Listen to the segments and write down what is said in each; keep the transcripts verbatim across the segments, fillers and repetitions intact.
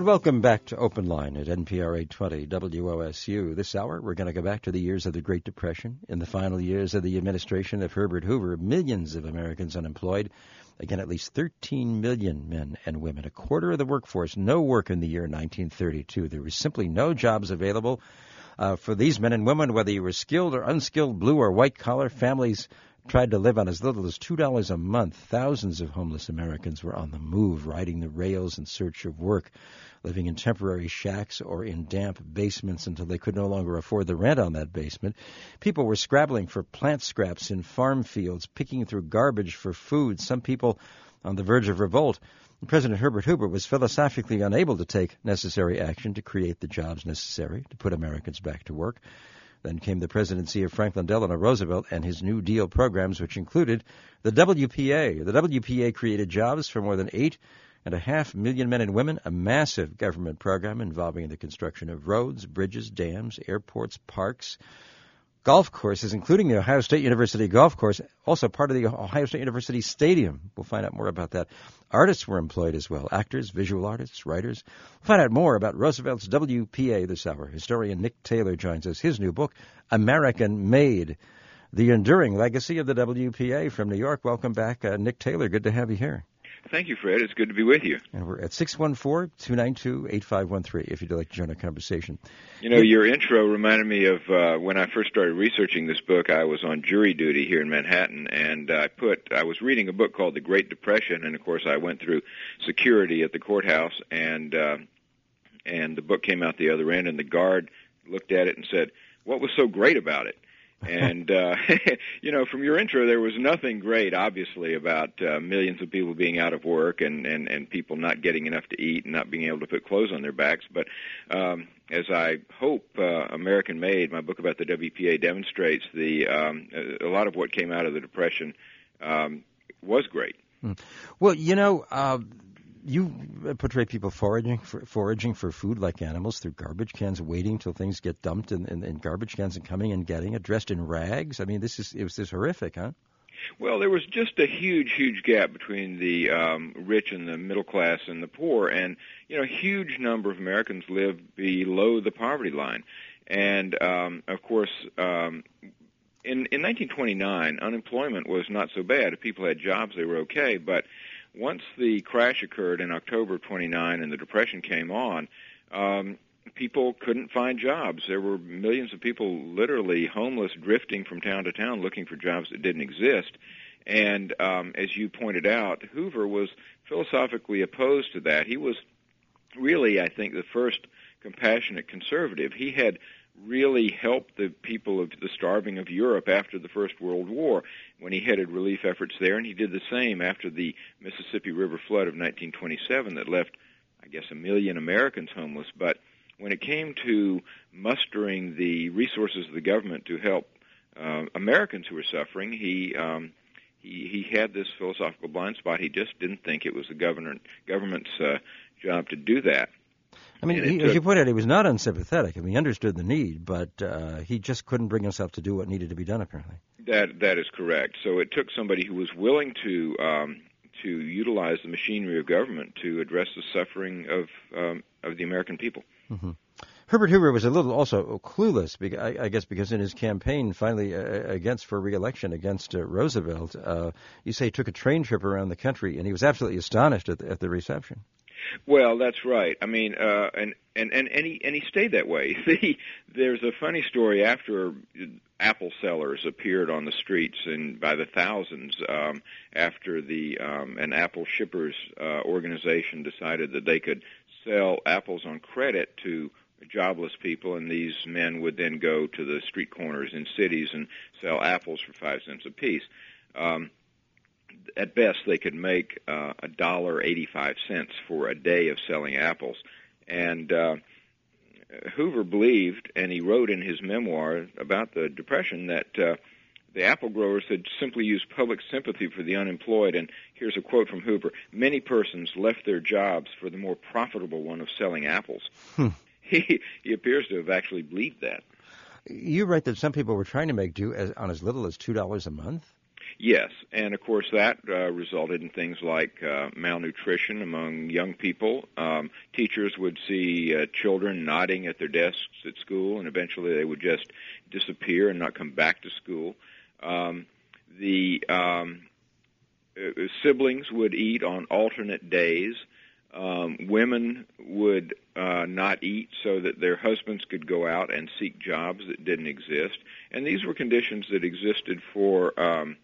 And welcome back to Open Line at N P R eight twenty W O S U. This hour, we're going to go back to the years of the Great Depression. In the final years of the administration of Herbert Hoover, millions of Americans unemployed. Again, at least thirteen million men and women, a quarter of the workforce, no work in the year nineteen thirty-two. There was simply no jobs available uh, for these men and women, whether you were skilled or unskilled, blue or white collar. Families tried to live on as little as two dollars a month. Thousands of homeless Americans were on the move, riding the rails in search of work, living in temporary shacks or in damp basements until they could no longer afford the rent on that basement. People were scrabbling for plant scraps in farm fields, picking through garbage for food, some people on the verge of revolt. President Herbert Hoover was philosophically unable to take necessary action to create the jobs necessary to put Americans back to work. Then came the presidency of Franklin Delano Roosevelt and his New Deal programs, which included the W P A. The W P A created jobs for more than eight and a half million men and women, a massive government program involving the construction of roads, bridges, dams, airports, parks, golf courses, including the Ohio State University golf course, also part of the Ohio State University Stadium. We'll find out more about that. Artists were employed as well, actors, visual artists, writers. We'll find out more about Roosevelt's W P A this hour. Historian Nick Taylor joins us. His new book, American Made, The Enduring Legacy of the W P A. From New York, welcome back, uh, Nick Taylor. Good to have you here. Thank you, Fred. It's good to be with you. And we're at six one four, two nine two, eight five one three if you'd like to join our conversation. You know, your intro reminded me of uh, when I first started researching this book. I was on jury duty here in Manhattan, and I put I was reading a book called The Great Depression, and of course I went through security at the courthouse, and uh, and the book came out the other end, and the guard looked at it and said, "What was so great about it?" And, uh, you know, from your intro, there was nothing great, obviously, about uh, millions of people being out of work and, and, and people not getting enough to eat and not being able to put clothes on their backs. But um, as I hope uh, American Made, my book about the W P A, demonstrates, the um, a lot of what came out of the Depression um, was great. Well, you know, uh, you portray people foraging for, foraging for food like animals through garbage cans, waiting till things get dumped in, in, in garbage cans and coming and getting it, dressed in rags. I mean, this is it was this horrific, huh? Well, there was just a huge, huge gap between the um, rich and the middle class and the poor, and you know, a huge number of Americans live below the poverty line, and um, of course. Um, in, in nineteen twenty-nine, unemployment was not so bad. If people had jobs, they were okay, but once the crash occurred in October of twenty-nine and the Depression came on, um, people couldn't find jobs. There were millions of people literally homeless, drifting from town to town looking for jobs that didn't exist. And um, as you pointed out, Hoover was philosophically opposed to that. He was really, I think, the first compassionate conservative. He had really helped the people of the starving of Europe after the First World War when he headed relief efforts there, and he did the same after the Mississippi River flood of nineteen twenty-seven that left, I guess, a million Americans homeless. But when it came to mustering the resources of the government to help uh, Americans who were suffering, he um, he he had this philosophical blind spot. He just didn't think it was the government government's uh, job to do that. I mean, he, took, as you pointed out, he was not unsympathetic. I mean, he understood the need, but uh, he just couldn't bring himself to do what needed to be done, apparently. That that is correct. So it took somebody who was willing to um, to utilize the machinery of government to address the suffering of um, of the American people. Mm-hmm. Herbert Hoover was a little also clueless, I guess, because in his campaign finally uh, against for re-election against uh, Roosevelt, uh, you say he took a train trip around the country, and he was absolutely astonished at the, at the reception. Well, that's right. I mean, uh, and, and, and, and, he, and he stayed that way. See, there's a funny story after apple sellers appeared on the streets and by the thousands um, after the um, an apple shippers uh, organization decided that they could sell apples on credit to jobless people, and these men would then go to the street corners in cities and sell apples for five cents apiece. Um, At best, they could make uh, a dollar eighty-five cents for a day of selling apples, and uh, Hoover believed, and he wrote in his memoir about the Depression, that uh, the apple growers had simply used public sympathy for the unemployed. And here's a quote from Hoover: "Many persons left their jobs for the more profitable one of selling apples." Hmm. He he appears to have actually believed that. You write that some people were trying to make do as, on as little as two dollars a month. Yes, and of course that uh, resulted in things like uh, malnutrition among young people. Um, teachers would see uh, children nodding at their desks at school, and eventually they would just disappear and not come back to school. Um, the um, uh, siblings would eat on alternate days. Um, women would uh, not eat so that their husbands could go out and seek jobs that didn't exist, and these were conditions that existed for um,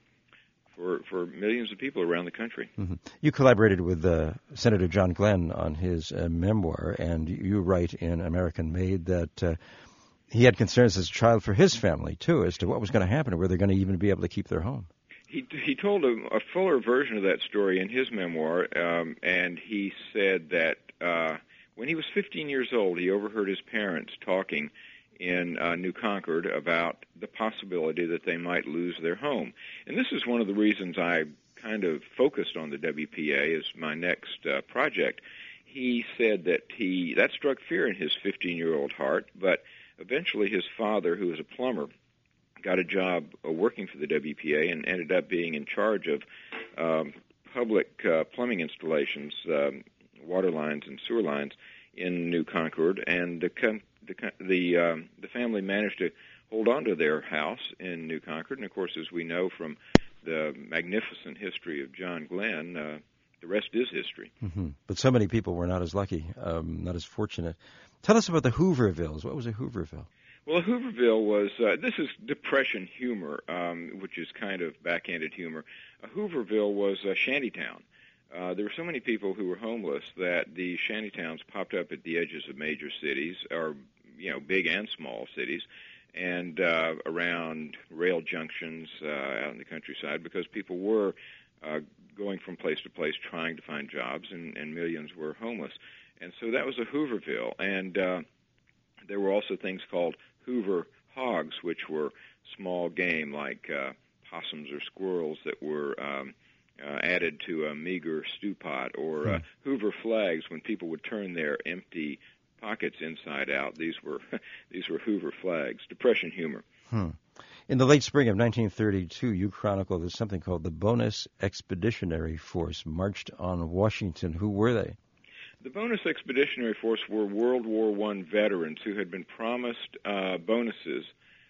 for for millions of people around the country. Mm-hmm. You collaborated with uh, Senator John Glenn on his uh, memoir, and you write in American Made that uh, he had concerns as a child for his family too, as to what was going to happen, were they going to even be able to keep their home. He he told a, a fuller version of that story in his memoir, um, and he said that uh, when he was fifteen years old, he overheard his parents talking in uh, New Concord about the possibility that they might lose their home. And this is one of the reasons I kind of focused on the W P A as my next uh, project. He said that he that struck fear in his fifteen-year-old heart, but eventually his father, who was a plumber, got a job uh, working for the W P A and ended up being in charge of um, public uh, plumbing installations, um, water lines and sewer lines in New Concord, and the the the, um, the family managed to hold on to their house in New Concord. And of course, as we know from the magnificent history of John Glenn, uh, the rest is history. Mm-hmm. But so many people were not as lucky, um, not as fortunate. Tell us about the Hoovervilles. What was a Hooverville? Well, Hooverville was, uh, this is Depression humor, um, which is kind of backhanded humor. Uh, Hooverville was a shantytown. Uh, there were so many people who were homeless that the shantytowns popped up at the edges of major cities, or, you know, big and small cities, and uh, around rail junctions uh, out in the countryside, because people were uh, going from place to place trying to find jobs, and, and millions were homeless. And so that was a Hooverville. And uh, there were also things called Hoover hogs, which were small game like uh, possums or squirrels that were um, uh, added to a meager stew pot, or uh, Hoover flags when people would turn their empty pockets inside out. These were these were Hoover flags. Depression humor. Hmm. In the late spring of nineteen thirty-two, you chronicled that something called the Bonus Expeditionary Force marched on Washington. Who were they? The Bonus Expeditionary Force were World War One veterans who had been promised uh, bonuses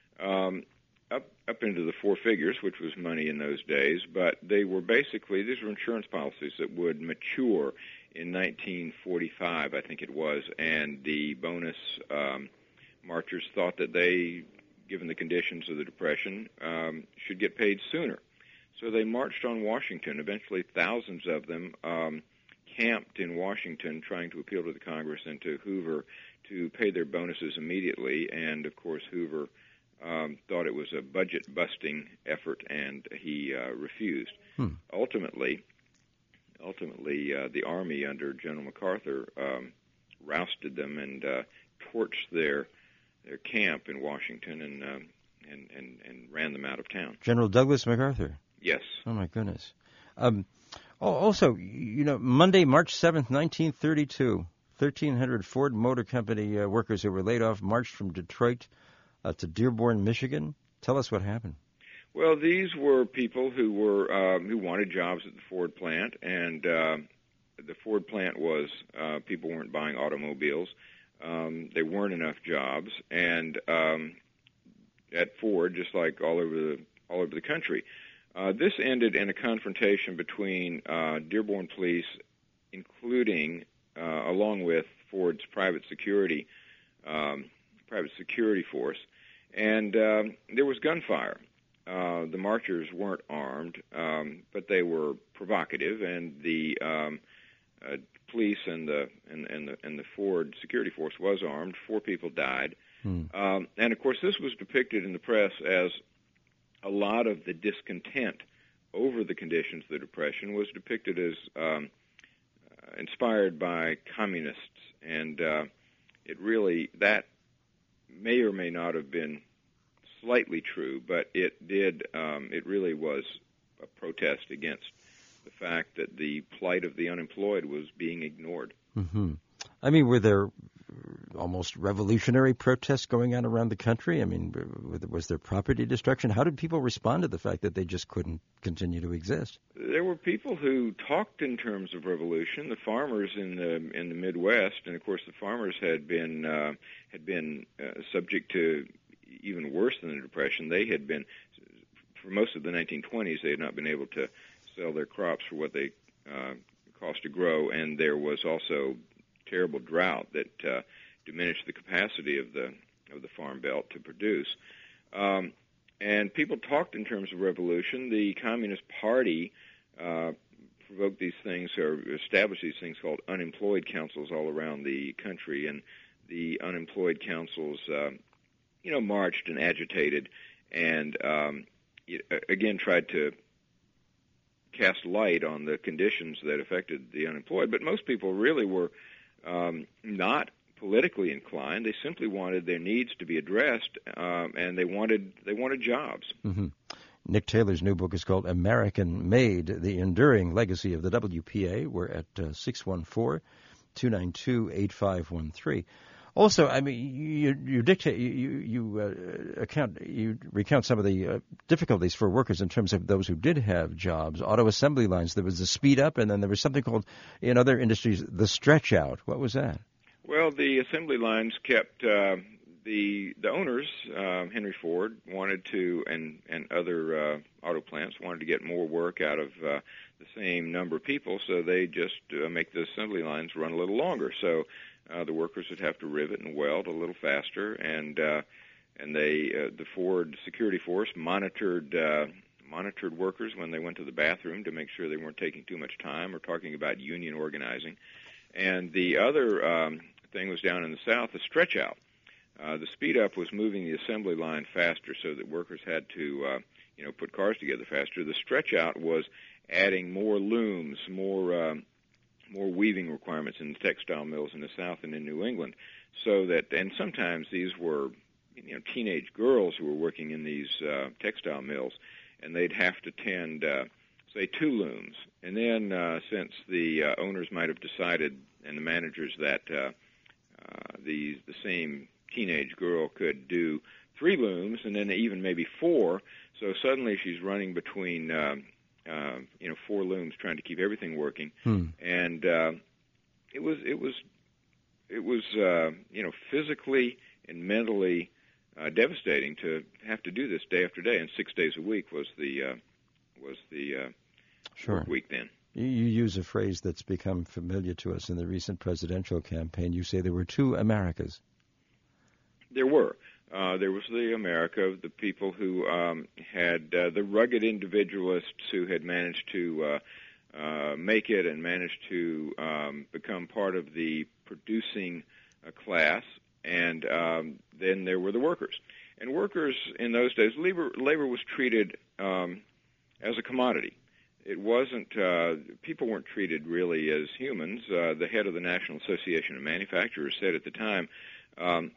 um, up up into the four figures, which was money in those days. But they were basically, these were insurance policies that would mature in nineteen forty-five, I think it was, and the bonus um, marchers thought that they, given the conditions of the Depression, um, should get paid sooner. So they marched on Washington. Eventually, thousands of them um, camped in Washington trying to appeal to the Congress and to Hoover to pay their bonuses immediately. And, of course, Hoover um, thought it was a budget-busting effort, and he uh, refused. Hmm. Ultimately, ultimately, uh, the Army under General MacArthur um, rousted them and uh, torched their their camp in Washington and, um, and and and ran them out of town. General Douglas MacArthur. Yes. Oh my goodness. Um, also, you know, Monday, March seventh, nineteen thirty-two, thirteen hundred Ford Motor Company uh, workers who were laid off marched from Detroit uh, to Dearborn, Michigan. Tell us what happened. Well, these were people who were um, who wanted jobs at the Ford plant, and uh, the Ford plant was uh, people weren't buying automobiles. Um, there weren't enough jobs, and um, at Ford, just like all over the all over the country, uh, this ended in a confrontation between uh, Dearborn police, including uh, along with Ford's private security um, private security force, and um, there was gunfire. Uh, the marchers weren't armed, um, but they were provocative, and the um, uh, police and the and, and the and the Ford security force was armed. Four people died, hmm. um, and of course, this was depicted in the press as a lot of the discontent over the conditions of the Depression was depicted as um, uh, inspired by communists, and uh, it really that may or may not have been slightly true, but it did. Um, it really was a protest against the fact that the plight of the unemployed was being ignored. Mm-hmm. I mean, were there almost revolutionary protests going on around the country? I mean, was there property destruction? How did people respond to the fact that they just couldn't continue to exist? There were people who talked in terms of revolution. The farmers in the in the Midwest, and of course, the farmers had been uh, had been uh, subject to even worse than the Depression. They had been, for most of the nineteen twenties, they had not been able to sell their crops for what they uh, cost to grow, and there was also terrible drought that uh, diminished the capacity of the of the farm belt to produce. Um, and people talked in terms of revolution. The Communist Party uh, provoked these things, or established these things called unemployed councils all around the country, and the unemployed councils, uh, you know, marched and agitated, and um, again tried to cast light on the conditions that affected the unemployed. But most people really were um, not politically inclined. They simply wanted their needs to be addressed, um, and they wanted they wanted jobs. Mm-hmm. Nick Taylor's new book is called American Made, The Enduring Legacy of the W P A. We're at uh, six one four, two nine two, eight five one three. Also, I mean, you you dictate you you uh, account you recount some of the uh, difficulties for workers in terms of those who did have jobs. Auto assembly lines. There was the speed up, and then there was something called in other industries the stretch out. What was that? Well, the assembly lines kept uh, the the owners. Uh, Henry Ford wanted to, and and other uh, auto plants wanted to get more work out of uh, the same number of people, so they just uh, make the assembly lines run a little longer. So. Uh, the workers would have to rivet and weld a little faster, and uh, and they uh, the Ford security force monitored uh, monitored workers when they went to the bathroom to make sure they weren't taking too much time or talking about union organizing. And the other um, thing was down in the South, the stretch out. Uh, the speed up was moving the assembly line faster, so that workers had to uh, you know put cars together faster. The stretch out was adding more looms, more um, more weaving requirements in the textile mills in the South and in New England, so that, and sometimes these were, you know, teenage girls who were working in these uh, textile mills, and they'd have to tend, uh, say, two looms. And then, uh, since the uh, owners might have decided, and the managers, that uh, uh, the the same teenage girl could do three looms, and then even maybe four, so suddenly she's running between um, Uh, you know, four looms trying to keep everything working, hmm. and uh, it was it was it was uh, you know physically and mentally uh, devastating to have to do this day after day, and six days a week was the uh, was the uh, sure. work week then. You, you use a phrase that's become familiar to us in the recent presidential campaign. You say there were two Americas. There were. Uh, there was the America of the people who um, had uh, the rugged individualists who had managed to uh, uh, make it and managed to um, become part of the producing uh, class, and um, then there were the workers. And workers in those days, labor, labor was treated um, as a commodity. It wasn't, uh, people weren't treated really as humans. Uh, the head of the National Association of Manufacturers said at the time, um,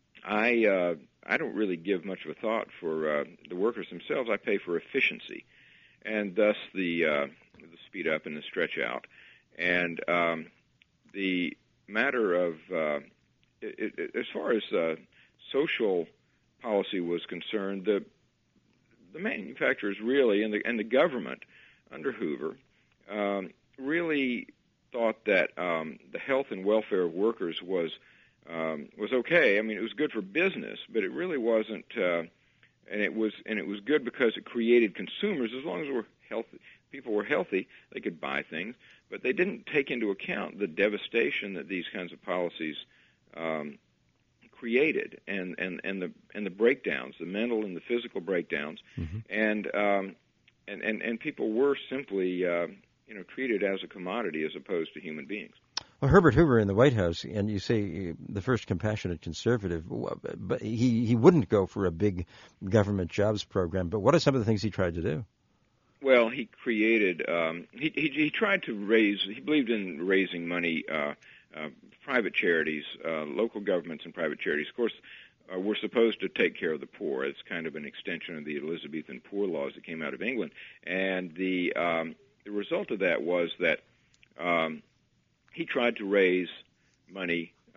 I uh, I don't really give much of a thought for uh, the workers themselves. I pay for efficiency, and thus the uh, the speed up and the stretch out. And um, the matter of uh, it, it, as far as uh, social policy was concerned, the the manufacturers really and the and the government under Hoover um, really thought that um, the health and welfare of workers was. Um, was okay. I mean, it was good for business, but it really wasn't. Uh, and it was, and it was good because it created consumers. As long as we're healthy, people were healthy, they could buy things. But they didn't take into account the devastation that these kinds of policies um, created, and, and, and the and the breakdowns, the mental and the physical breakdowns, mm-hmm. and, um, and and and people were simply uh, you know treated as a commodity as opposed to human beings. Well, Herbert Hoover in the White House, and you say the first compassionate conservative, but he, he wouldn't go for a big government jobs program. But what are some of the things he tried to do? Well, he created, um, he, he he tried to raise, he believed in raising money, uh, uh, private charities, uh, local governments and private charities. Of course, uh, we're supposed to take care of the poor. It's kind of an extension of the Elizabethan poor laws that came out of England. And the, um, the result of that was that um, he tried to raise money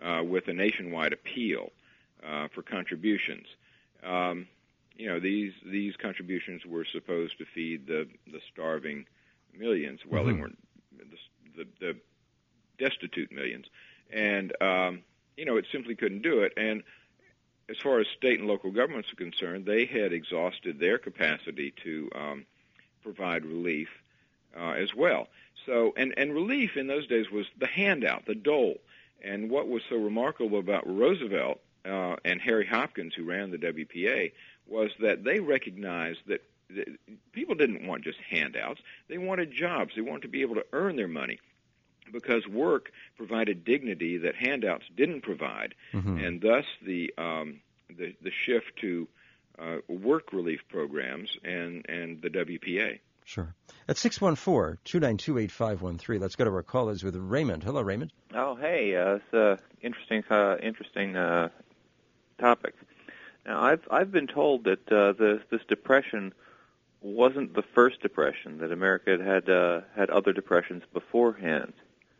uh, with a nationwide appeal uh, for contributions. Um, you know, these these contributions were supposed to feed the, the starving millions. Well, mm-hmm. they weren't the, the, the destitute millions. And, um, you know, it simply couldn't do it. And as far as state and local governments are concerned, they had exhausted their capacity to um, provide relief uh, as well. So, and, and relief in those days was the handout, the dole. And what was so remarkable about Roosevelt uh, and Harry Hopkins, who ran the W P A, was that they recognized that, that people didn't want just handouts. They wanted jobs. They wanted to be able to earn their money, because work provided dignity that handouts didn't provide, mm-hmm. and thus the, um, the the shift to uh, work relief programs and, and the W P A. Sure. At six one four, two nine two, eight five one three, let's go to our callers with Raymond. Hello, Raymond. Oh, hey, uh, it's an interesting, uh, interesting uh, topic. Now, I've I've been told that uh, this this depression wasn't the first depression, that America had had, uh, had other depressions beforehand.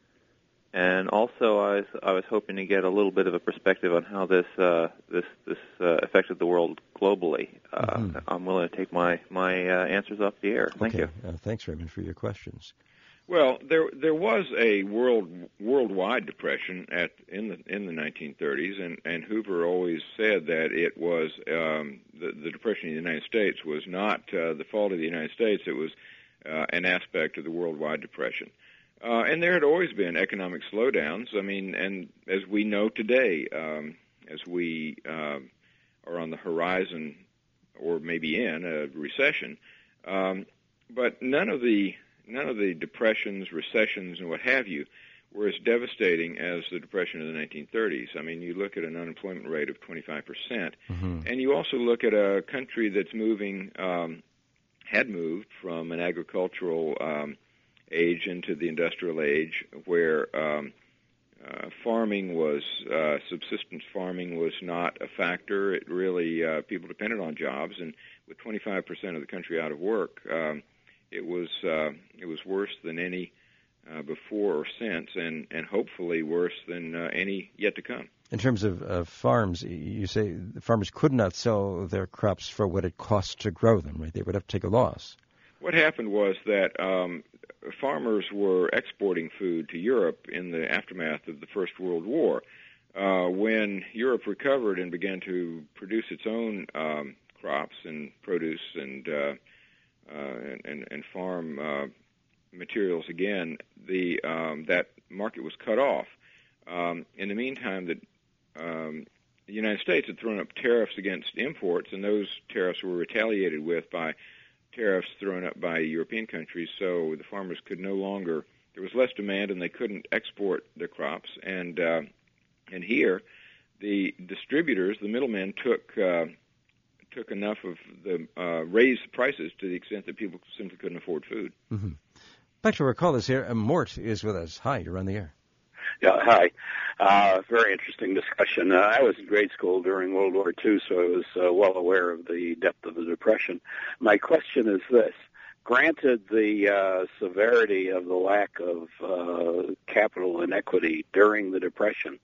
And also, I was, I was hoping to get a little bit of a perspective on how this uh, this this uh, affected the world globally. Uh, mm-hmm. I'm willing to take my my uh, answers off the air. Thank okay. you. Uh, thanks, Raymond, for your questions. Well, there there was a world worldwide depression at in the in the nineteen thirties, and, and Hoover always said that it was um, the, the depression in the United States was not uh, the fault of the United States. It was uh, an aspect of the worldwide depression. Uh, and there had always been economic slowdowns. I mean, and as we know today, um, as we uh, are on the horizon, or maybe in a recession, um, but none of the none of the depressions, recessions, and what have you were as devastating as the depression of the nineteen thirties. I mean, you look at an unemployment rate of twenty-five percent, mm-hmm. and you also look at a country that's moving, um, had moved from an agricultural um, age into the industrial age, where um, uh, farming was, uh, subsistence farming was not a factor. It really, uh, people depended on jobs, and with twenty-five percent of the country out of work, um, it was uh, it was worse than any uh, before or since, and, and hopefully worse than uh, any yet to come. In terms of uh, farms, you say the farmers could not sell their crops for what it cost to grow them, right? They would have to take a loss. What happened was that um, farmers were exporting food to Europe in the aftermath of the First World War. Uh, when Europe recovered and began to produce its own um, crops and produce and uh, uh, and, and farm uh, materials again, the um, that market was cut off. Um, in the meantime, the, um, the United States had thrown up tariffs against imports, and those tariffs were retaliated with by tariffs thrown up by European countries, so the farmers could no longer, there was less demand and they couldn't export their crops. And uh, and here, the distributors, the middlemen, took uh, took enough of the, uh, raised prices to the extent that people simply couldn't afford food. Mm-hmm. Back to our callers here. Uh, Mort is with us. Hi, you're on the air. Yeah, hi. Uh, very interesting discussion. Uh, I was in grade school during World War Two, so I was uh, well aware of the depth of the Depression. My question is this. Granted the uh, severity of the lack of uh, capital inequity during the Depression,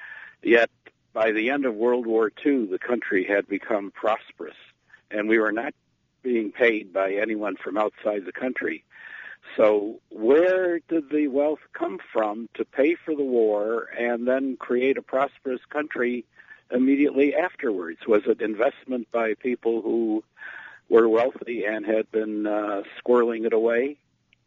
yet by the end of World War Two, the country had become prosperous, and we were not being paid by anyone from outside the country. So where did the wealth come from to pay for the war and then create a prosperous country immediately afterwards? Was it investment by people who were wealthy and had been uh, squirreling it away?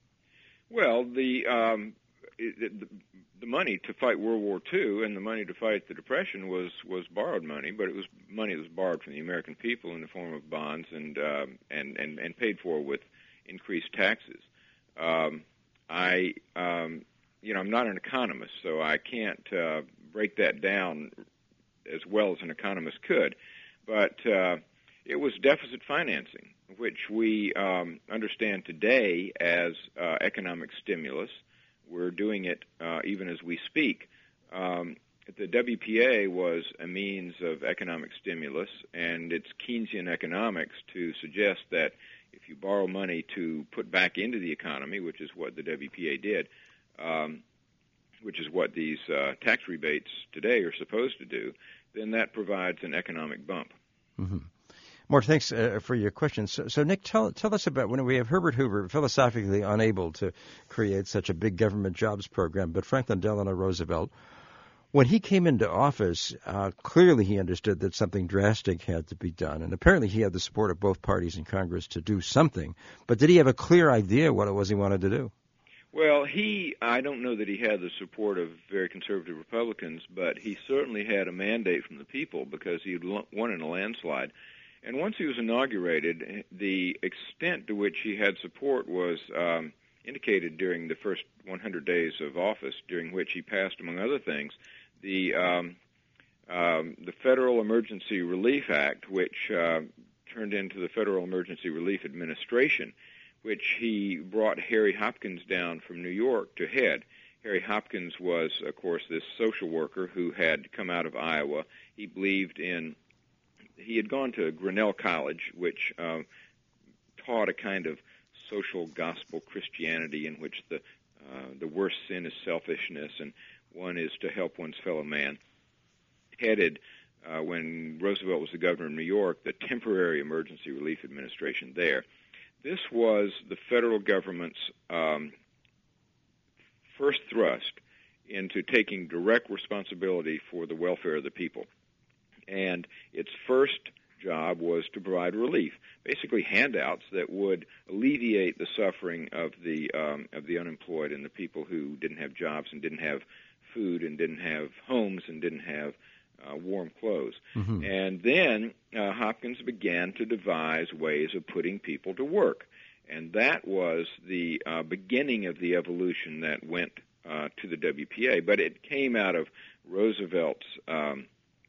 Well, the, um, it, the the money to fight World War Two and the money to fight the Depression was, was borrowed money, but it was money that was borrowed from the American people in the form of bonds and um, and, and, and paid for with increased taxes. Um, I, um, you know, I'm not an economist, so I can't uh, break that down as well as an economist could. But uh, it was deficit financing, which we um, understand today as uh, economic stimulus. We're doing it uh, even as we speak. Um, the W P A was a means of economic stimulus, and it's Keynesian economics to suggest that if you borrow money to put back into the economy, which is what the W P A did, um, which is what these uh, tax rebates today are supposed to do, then that provides an economic bump. Mm-hmm. Mort, thanks uh, for your questions. So, so, Nick, tell tell us about when we have Herbert Hoover philosophically unable to create such a big government jobs program, but Franklin Delano Roosevelt, when he came into office, uh, clearly he understood that something drastic had to be done, and apparently he had the support of both parties in Congress to do something. But did he have a clear idea what it was he wanted to do? Well, he, I don't know that he had the support of very conservative Republicans, but he certainly had a mandate from the people because he had won in a landslide. And once he was inaugurated, the extent to which he had support was um, indicated during the first one hundred days of office, during which he passed, among other things, the um, um, the Federal Emergency Relief Act, which uh, turned into the Federal Emergency Relief Administration, which he brought Harry Hopkins down from New York to head. Harry Hopkins was, of course, this social worker who had come out of Iowa. He believed in He had gone to Grinnell College, which uh, taught a kind of social gospel Christianity in which the uh, the worst sin is selfishness and one is to help one's fellow man. Headed, uh, when Roosevelt was the governor of New York, the Temporary Emergency Relief Administration there. This was the federal government's um, first thrust into taking direct responsibility for the welfare of the people. And its first job was to provide relief, basically handouts that would alleviate the suffering of the um, of the unemployed and the people who didn't have jobs and didn't have food and didn't have homes and didn't have uh, warm clothes. Mm-hmm. And then uh, Hopkins began to devise ways of putting people to work, and that was the uh, beginning of the evolution that went uh, to the W P A. But it came out of Roosevelt's um,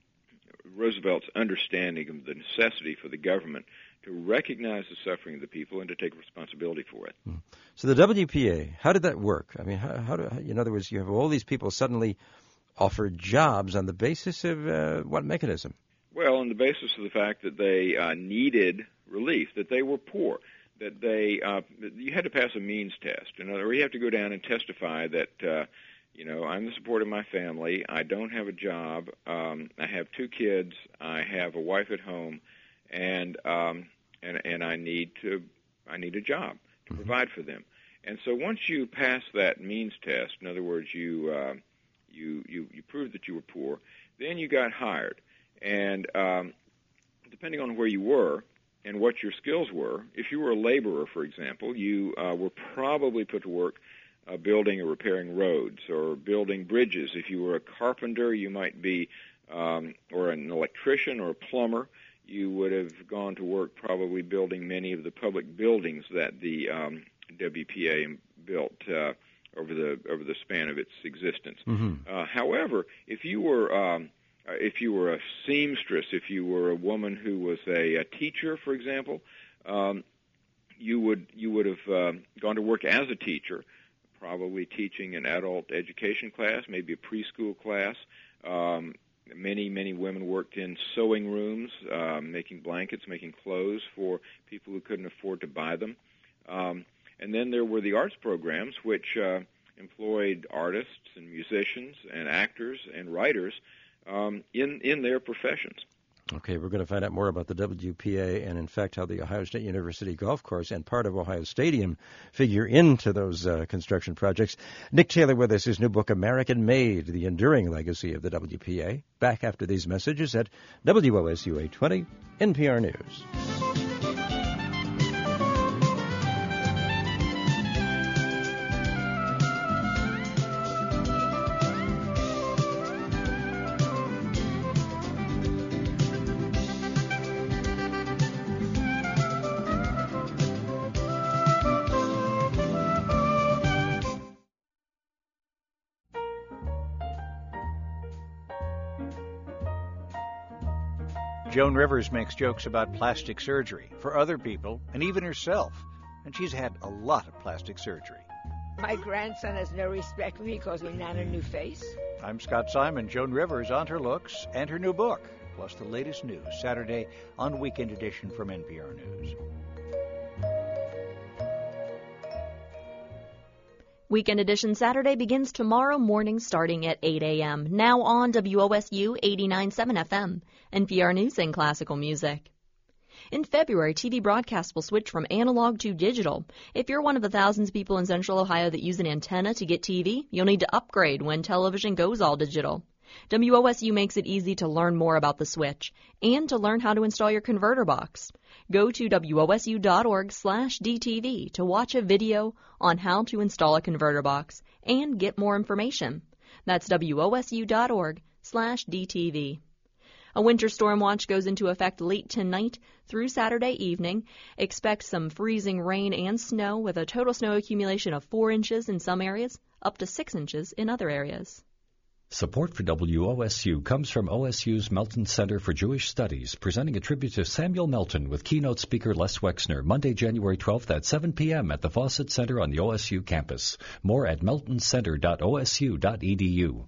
Roosevelt's understanding of the necessity for the government to recognize the suffering of the people and to take responsibility for it. So the W P A, how did that work? I mean, how, how do, in other words, you have all these people suddenly offered jobs on the basis of uh, what mechanism? Well, on the basis of the fact that they uh, needed relief, that they were poor, that they uh, you had to pass a means test. In other words, you have to go down and testify that uh, You know, I'm the support of my family. I don't have a job. Um, I have two kids. I have a wife at home, and um, and and I need to I need a job to provide for them. And so once you pass that means test, in other words, you uh, you you you proved that you were poor, then you got hired. And um, depending on where you were and what your skills were, if you were a laborer, for example, you uh, were probably put to work Uh, building or repairing roads or building bridges. If you were a carpenter, you might be, um, or an electrician or a plumber, you would have gone to work probably building many of the public buildings that the um, W P A built uh, over the over the span of its existence. Mm-hmm. Uh, however, if you were um, if you were a seamstress, if you were a woman who was a, a teacher, for example, um, you would you would have uh, gone to work as a teacher, probably teaching an adult education class, maybe a preschool class. Um, many, many women worked in sewing rooms, um, making blankets, making clothes for people who couldn't afford to buy them. Um, and then there were the arts programs, which uh, employed artists and musicians and actors and writers um, in, in their professions. Okay, we're going to find out more about the W P A and, in fact, how the Ohio State University golf course and part of Ohio Stadium figure into those uh, construction projects. Nick Taylor with us, his new book, American Made, The Enduring Legacy of the W P A. Back after these messages at W O S U eight twenty, N P R News. Joan Rivers makes jokes about plastic surgery for other people and even herself, and she's had a lot of plastic surgery. My grandson has no respect for me because we're not a new face. I'm Scott Simon. Joan Rivers on her looks and her new book, plus the latest news, Saturday on Weekend Edition from N P R News. Weekend Edition Saturday begins tomorrow morning starting at eight a.m. Now on W O S U eighty-nine point seven F M, N P R News and Classical Music. In February, T V broadcasts will switch from analog to digital. If you're one of the thousands of people in Central Ohio that use an antenna to get T V, you'll need to upgrade when television goes all digital. W O S U makes it easy to learn more about the switch and to learn how to install your converter box. Go to W O S U dot org slash D T V to watch a video on how to install a converter box and get more information. That's W O S U dot org slash D T V. A winter storm watch goes into effect late tonight through Saturday evening. Expect some freezing rain and snow with a total snow accumulation of four inches in some areas, up to six inches in other areas. Support for W O S U comes from O S U's Melton Center for Jewish Studies, presenting a tribute to Samuel Melton with keynote speaker Les Wexner, Monday, January twelfth at seven p.m. at the Fawcett Center on the O S U campus. More at melton center dot O S U dot E D U.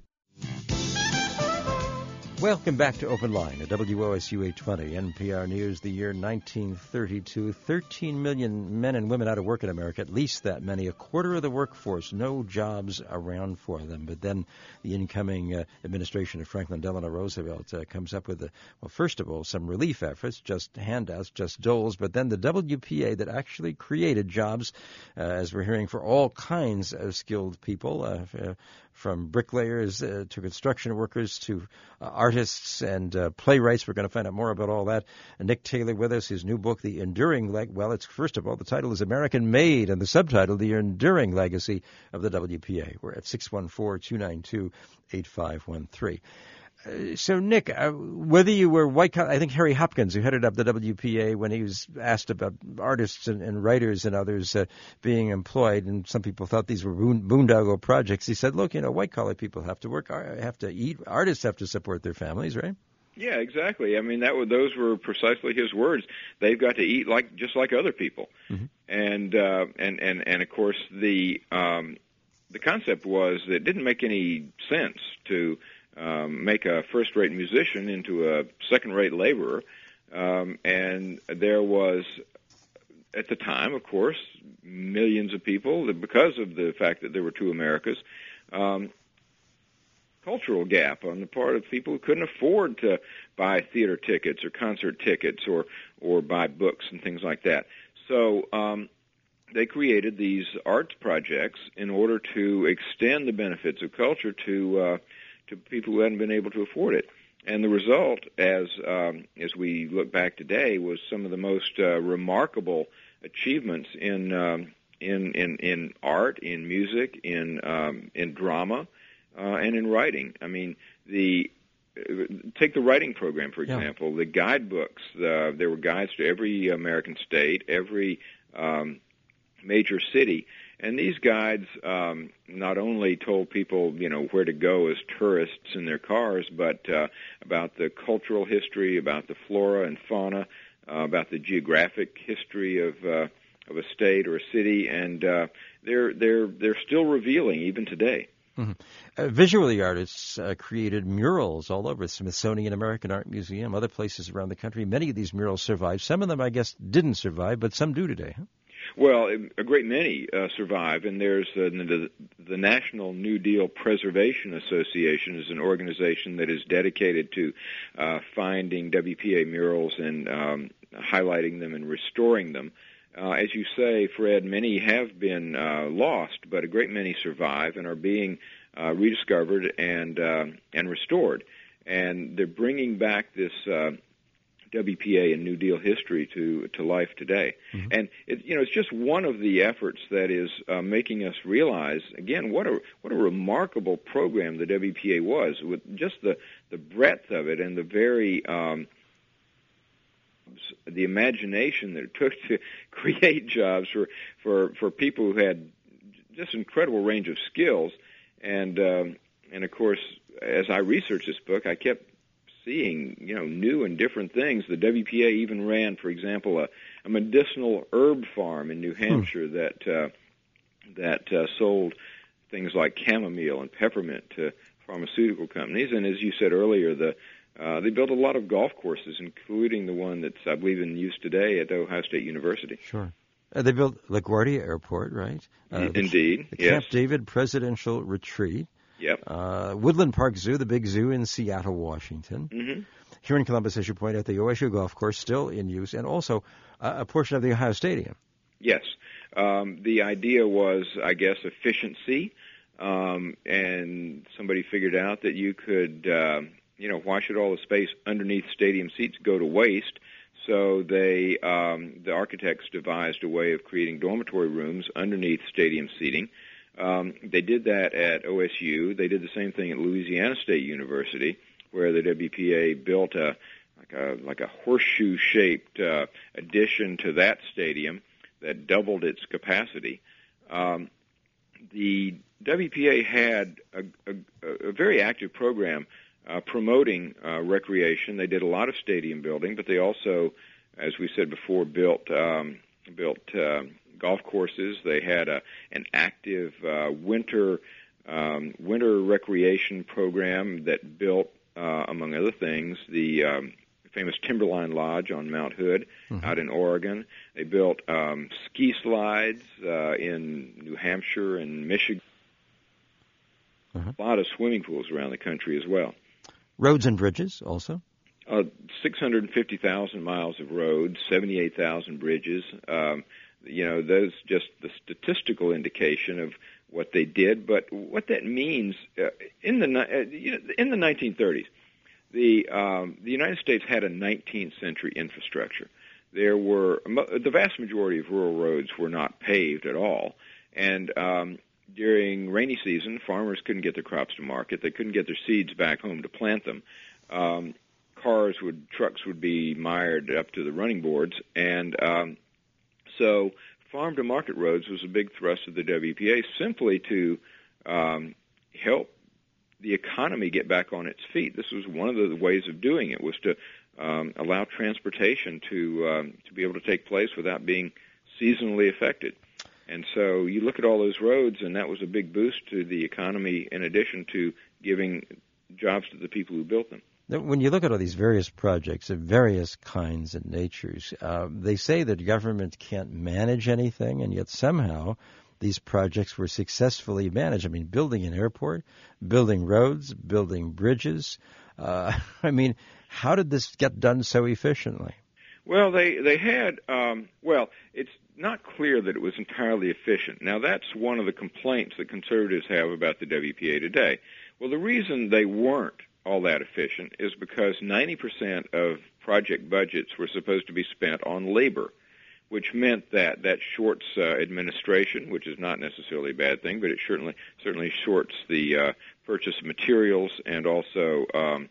Welcome back to Open Line at W O S U eight twenty, N P R News, the year nineteen thirty-two. thirteen million men and women out of work in America, at least that many, a quarter of the workforce, no jobs around for them. But then the incoming uh, administration of Franklin Delano Roosevelt uh, comes up with, a, well, first of all, some relief efforts, just handouts, just doles, but then the W P A that actually created jobs, uh, as we're hearing, for all kinds of skilled people, uh, uh, from bricklayers uh, to construction workers to uh, artists and uh, playwrights. We're going to find out more about all that. And Nick Taylor with us, his new book, The Enduring Leg. Well, it's first of all, the title is American Made, and the subtitle, The Enduring Legacy of the W P A. We're at six one four, two nine two, eight five one three. Uh, so, Nick, uh, whether you were white collar, I think Harry Hopkins, who headed up the W P A, when he was asked about artists and, and writers and others uh, being employed, and some people thought these were boon, boondoggle projects, he said, look, you know, white collar people have to work, have to eat, artists have to support their families, right? Yeah, exactly. I mean, that were, those were precisely his words. They've got to eat like just like other people, mm-hmm. and uh, and and and of course the um, the concept was that it didn't make any sense to Um, make a first-rate musician into a second-rate laborer, um, and there was, at the time, of course, millions of people, that because of the fact that there were two Americas, um, cultural gap on the part of people who couldn't afford to buy theater tickets or concert tickets or, or buy books and things like that. So um, they created these arts projects in order to extend the benefits of culture to uh, to people who hadn't been able to afford it. And the result, as um, as we look back today, was some of the most uh, remarkable achievements in, um, in in in art, in music, in um, in drama, uh, and in writing. I mean, the take the writing program, for example. Yeah. The guidebooks. Uh, there were guides to every American state, every um, major city. And these guides um, not only told people, you know, where to go as tourists in their cars, but uh, about the cultural history, about the flora and fauna, uh, about the geographic history of uh, of a state or a city, and uh, they're they're they're still revealing even today. Mm-hmm. Uh, visually, artists uh, created murals all over Smithsonian American Art Museum, other places around the country. Many of these murals survive. Some of them, I guess, didn't survive, but some do today. Huh? Well, a great many uh, survive, and there's uh, the, the National New Deal Preservation Association is an organization that is dedicated to uh, finding W P A murals and um, highlighting them and restoring them. Uh, as you say, Fred, many have been uh, lost, but a great many survive and are being uh, rediscovered and uh, and restored. And they're bringing back this uh, W P A and New Deal history to to life today. Mm-hmm. And it, you know, it's just one of the efforts that is uh, making us realize again what a what a remarkable program the W P A was, with just the the breadth of it and the very um, the imagination that it took to create jobs for for for people who had just incredible range of skills. And um, and of course, as I researched this book, I kept seeing, you know, new and different things. The W P A even ran, for example, a, a medicinal herb farm in New Hampshire hmm. that uh, that uh, sold things like chamomile and peppermint to pharmaceutical companies. And as you said earlier, the uh, they built a lot of golf courses, including the one that's, I believe, in use today at Ohio State University. Sure. Uh, they built LaGuardia Airport, right? Uh, the, Indeed, the yes. Camp David Presidential Retreat. Yep. Uh, Woodland Park Zoo, the big zoo in Seattle, Washington. Mm-hmm. Here in Columbus, as you point out, the O S U golf course still in use, and also uh, a portion of the Ohio Stadium. Yes. Um, the idea was, I guess, efficiency, um, and somebody figured out that you could, uh, you know, why should all the space underneath stadium seats go to waste? So they, um, the architects devised a way of creating dormitory rooms underneath stadium seating. Um, they did that at O S U. They did the same thing at Louisiana State University, where the W P A built a like a like a horseshoe-shaped uh, addition to that stadium that doubled its capacity. Um, the W P A had a, a, a very active program uh, promoting uh, recreation. They did a lot of stadium building, but they also, as we said before, built um, built uh, golf courses. They had a, an active uh, winter um, winter recreation program that built, uh, among other things, the um, famous Timberline Lodge on Mount Hood mm-hmm. out in Oregon. They built um, ski slides uh, in New Hampshire and Michigan. Uh-huh. A lot of swimming pools around the country as well. Roads and bridges also? Uh, six hundred fifty thousand miles of roads, seventy-eight thousand bridges. Um, you know, those just the statistical indication of what they did. But what that means uh, in the uh, you know, in the nineteen thirties, the um, the United States had a nineteenth century infrastructure. There were the vast majority of rural roads were not paved at all, and um, during rainy season, farmers couldn't get their crops to market. They couldn't get their seeds back home to plant them. Um, cars would, trucks would be mired up to the running boards, and um, so farm-to-market roads was a big thrust of the W P A, simply to um, help the economy get back on its feet. This was one of the ways of doing it, was to um, allow transportation to um, to be able to take place without being seasonally affected. And so you look at all those roads, and that was a big boost to the economy, in addition to giving jobs to the people who built them. When you look at all these various projects of various kinds and natures, uh, they say that government can't manage anything, and yet somehow these projects were successfully managed. I mean, building an airport, building roads, building bridges. Uh, I mean, how did this get done so efficiently? Well, they, they had, um, well, it's not clear that it was entirely efficient. Now, that's one of the complaints that conservatives have about the W P A today. Well, the reason they weren't all that efficient is because ninety percent of project budgets were supposed to be spent on labor, which meant that that shorts uh, administration, which is not necessarily a bad thing, but it certainly certainly shorts the uh, purchase of materials and also um,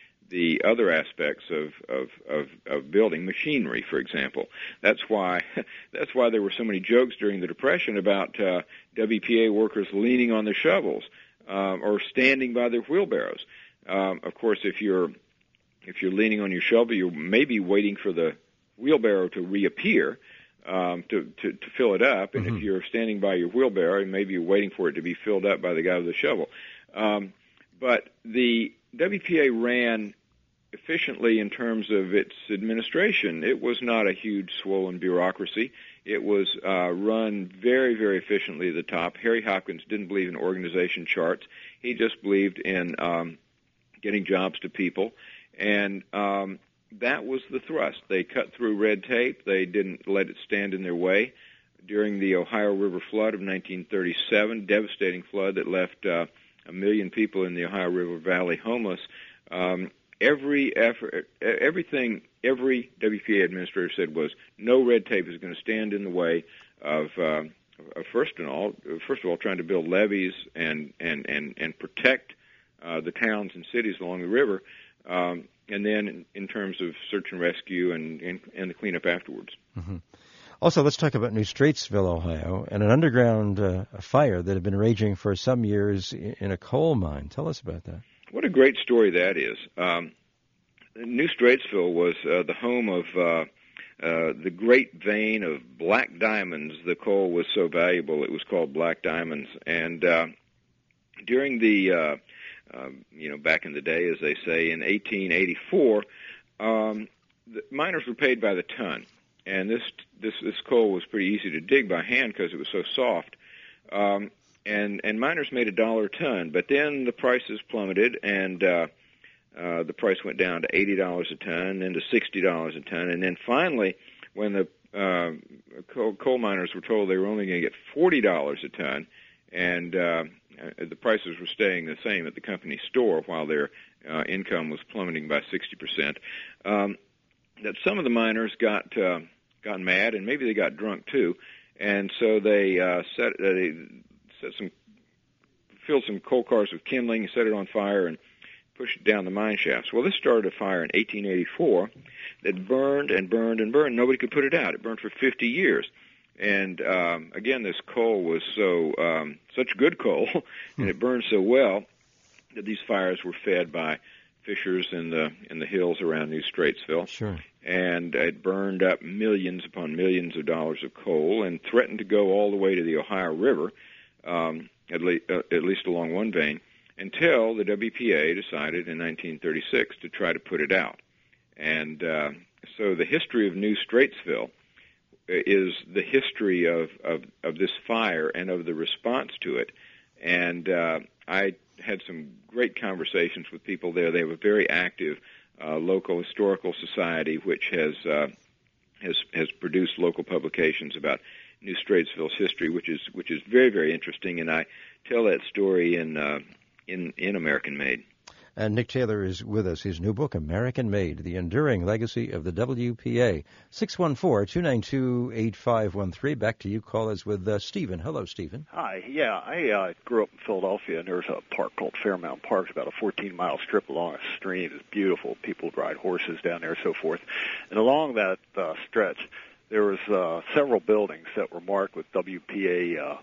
the other aspects of, of, of, of building machinery, for example. That's why that's why there were so many jokes during the Depression about uh, W P A workers leaning on their shovels um, or standing by their wheelbarrows. Um, of course, if you're if you're leaning on your shovel, you're maybe waiting for the wheelbarrow to reappear um, to, to to fill it up, and mm-hmm. if you're standing by your wheelbarrow, maybe you're waiting for it to be filled up by the guy with the shovel. Um, but the W P A ran efficiently in terms of its administration. It was not a huge, swollen bureaucracy. It was uh, run very, very efficiently at the top. Harry Hopkins didn't believe in organization charts. He just believed in um, getting jobs to people, and um, that was the thrust. They cut through red tape. They didn't let it stand in their way. During the Ohio River flood of nineteen thirty-seven, devastating flood that left uh, a million people in the Ohio River Valley homeless, um, every effort, everything every W P A administrator said was no red tape is going to stand in the way of, uh, of first and all, first of all, trying to build levees and and and and protect uh, the towns and cities along the river, um, and then in, in terms of search and rescue and and, and the cleanup afterwards. Mm-hmm. Also, let's talk about New Straitsville, Ohio, and an underground uh, fire that had been raging for some years in a coal mine. Tell us about that. What a great story that is. Um, New Straitsville was uh, the home of uh, uh, the great vein of black diamonds. The coal was so valuable, it was called black diamonds. And uh, during the, uh, uh, you know, back in the day, as they say, in eighteen eighty-four, um, the miners were paid by the ton. and this this this coal was pretty easy to dig by hand because it was so soft. Um, and and miners made a dollar a ton, but then the prices plummeted, and uh, uh, the price went down to eighty dollars a ton, then to sixty dollars a ton, and then finally, when the uh, coal, coal miners were told they were only going to get forty dollars a ton, and uh, the prices were staying the same at the company store while their uh, income was plummeting by sixty percent, um, that some of the miners got uh, got mad, and maybe they got drunk too, and so they uh, set uh, they set some filled some coal cars with kindling, set it on fire, and pushed it down the mine shafts. Well, this started a fire in eighteen eighty-four that burned and burned and burned. Nobody could put it out. It burned for fifty years. And um, again, this coal was so um, such good coal, and it burned so well that these fires were fed by fissures in the in the hills around New Straitsville. Sure. And it burned up millions upon millions of dollars of coal, and threatened to go all the way to the Ohio River, um, at, le- uh, at least along one vein, until the W P A decided in nineteen thirty-six to try to put it out. And uh, so the history of New Straitsville is the history of, of, of this fire and of the response to it. And uh, I had some great conversations with people there. They have a very active uh, local historical society, which has uh, has has produced local publications about New Straitsville's history, which is which is very, very interesting. And I tell that story in uh, in in American Made. And Nick Taylor is with us. His new book, American Made, The Enduring Legacy of the W P A. six one four, two nine two, eight five one three. Back to you, callers, with uh, Stephen. Hello, Stephen. Hi. Yeah, I uh, grew up in Philadelphia, and there's a park called Fairmount Park. It's about a fourteen-mile strip along a stream. It's beautiful. People ride horses down there and so forth. And along that uh, stretch, there was uh, several buildings that were marked with W P A uh,